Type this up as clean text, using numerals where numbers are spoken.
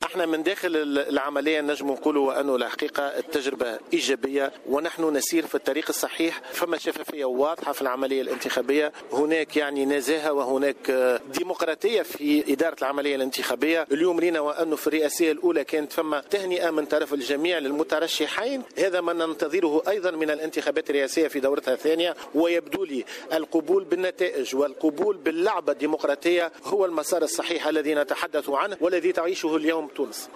احنا من داخل العملية نجم نقولوا أنه الحقيقة التجربة إيجابية ونحن نسير في الطريق الصحيح. فما شفافية واضحة في العملية الانتخابية، هناك يعني نزاهة وهناك ديمقراطية في إدارة العملية الانتخابية. اليوم رينا وأنه في الرئاسية الأولى كانت فما تهنئة من طرف الجميع للمترشحين، هذا ما ننتظره أيضا من الانتخابات الرئاسية في دورتها الثانية. ويبدو لي القبول بالنتائج والقبول باللعبة الديمقراطية هو المسار الصحيح الذي نتحدث عنه والذي تعيشه اليوم تونس.